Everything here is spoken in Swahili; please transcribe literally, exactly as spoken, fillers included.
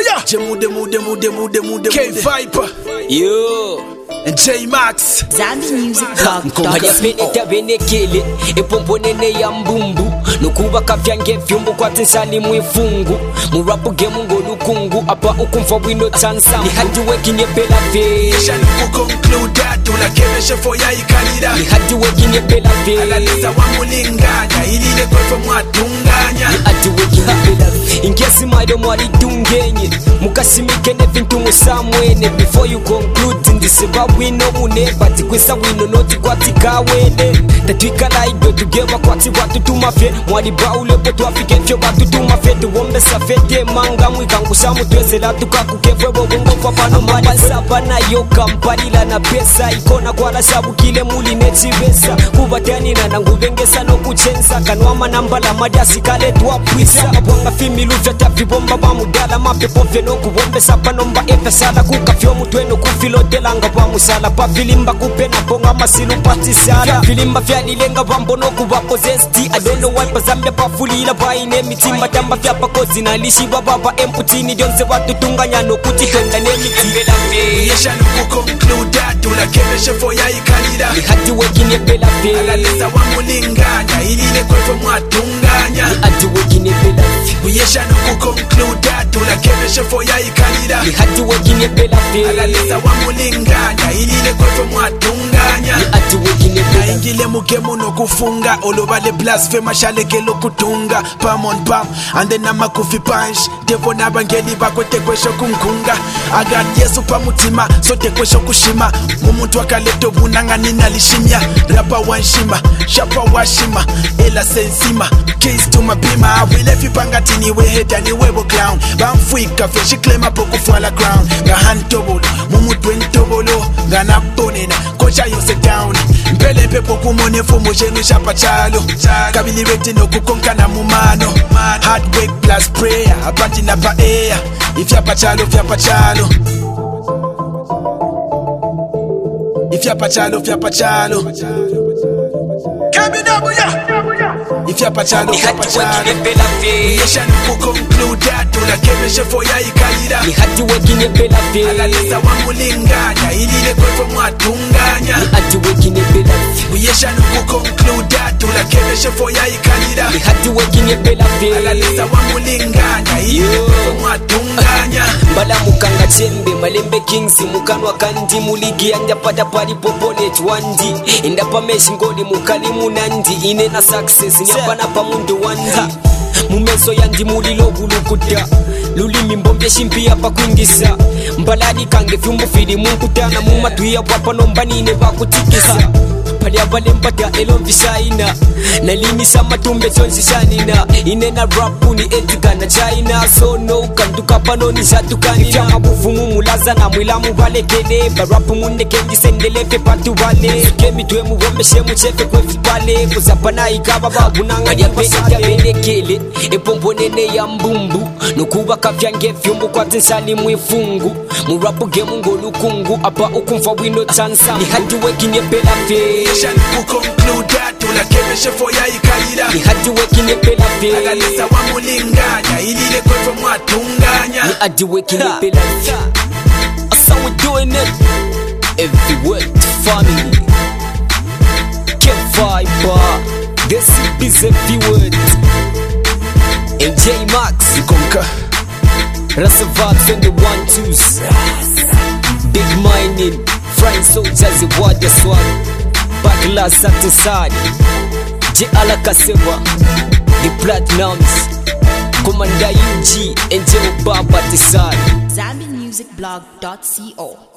yeah. Jemude mude mude mude mude K Viper. Yo. And J Max. Zambi Music Mkomaja peneta benekele epomponene ya mbumbu nukuba kavyange vyumbu kwa tinsali mwifungu murapu gemu ngolukungu apa ukumfa wino tansa ni hadi wekinye bela ve Shani kukonclude tunakebeshe foya ikalira ni hadi wekinye bela ve alaleza wa mulinganya ilile kwefe mwatunganya ni hadi wekinye bela ve ingesi maido mwari dungenye mukasimike ne vintu musamwene before you conclude ndisiba wino une bati kwesa wino noti kwati kawene tatwika laido tugeba kwati watu tumafye mwari baule poto afike fyo batu tumafye tuwombe safete manga mwikangu samu twezela tukakukefwe bobongo fapano mwari sabana yo kamparila na pesa ikona kwa la sabu kile muli nechibesa kubatani na nangubengesa no kuchensa kanwama nambala madasi kale tuwapwisa mabwanga fimilu vyata vibomba bamudala mapepo veno kubombe sapa nomba efe sala kukafyo mutweno kufilodela nga bamusala pa filimba kupena ponga masilu patisala filimba vyalilenga bambono kubapo zesti I don't know why pazambia pafulila baine mitima tamba vyapa kozi na lishi bababa emputini jonse watu tunganya no kutitenda ne mitibela fe Yesha nuku conclude tunakebeshe foya ikalira ni hadi wekine bela fe alaleza wa mulinganya ilile kwefe mwatunganya ni hadi wekine bela fe Yesha nuku conclude tunakebeshe foya ikalira ni hadi wekine bela fe alaleza wa mulinganya ilile kwefe mwatunganya ni hadi wekine bela fe ingile mugemu no kufunga olobale blasphema shalekelo kutunga pam on pam and then amakufi punch devo nabangeli bakwetekwesho kunkunga agati yesu pamutima sotekwesho kushima mumuntu akaleto bunangani nalishimya rapa wanshima shapa washima ela sensima keys to mabima awile fipangati niwe heda niwe bo clown bamfuika fe she claim up okufala crown nga hantobolo mumutu entobolo nga naponena kocha yose down mpele pepo kumone fumo jenu shapa chalo kabili beti no kukonkana mumano hard work plus prayer abandi na pa air ifyapa chalo fyapa chalo ifyapa chalo fyapa chalo kabinabu ya ifyapa chalo fyapa chalo yesha nuku conclude tunakebeshe foya ikalira ni hadi wekine bela fe alaleza wa mulinganya ilile kwefe mwatunganya ni hadi wekine bela fe Yesha nuku conclude tunakebeshe foya ikalira ni hadi wekine bela fe alaleza wa mulinganya ilile kwefe mwatunganya mbala mukanga chembe malembe kings mukanwa kandi muligi anja pata pali popole twandi indapa meshi ngoli mukali munandi inena success nyapana pa mundu wandi mumeso yandi mulilo bulukuta lulimi mbombe shimpia pa kwingisa mbaladi kange vyumbu fili munkutana mumatuya wapa nombanine bakutikisa pali abale mpata elomvishaina na lini sama tumbe chonsi shanina inena rapu ni etika na China so no kanduka panoni shatukani ya mabufumu mulaza na mwilamu wale kede barapu munde kenji sendelefe patu wale kemi tuwe muwombe shemu chefe kwe fipale kuzapana ikaba babu nanga ya peneka benekele epomponene ya mbumbu nukuba kavyange vyumbu kwa tinsali mwifungu murapu gemu ngolukungu apa ukumfa wino chansa ni hadi wekinye bela fe Yesha nuku conclude tunakebeshe foya ikalira ni hadi wekine bela fe alaleza wa mulinganya ilile kwefe mwatunganya ni hadi wekine bela fe that's how we doing it everywhere family K Viper this is everywhere and J Max Konka Rasavax and the one twos big mining frying soldiers the water swag Bagla satisfied J Alakasewa the Platinums Commander U G and J Obaba Tisari Zambi Music Blog dot co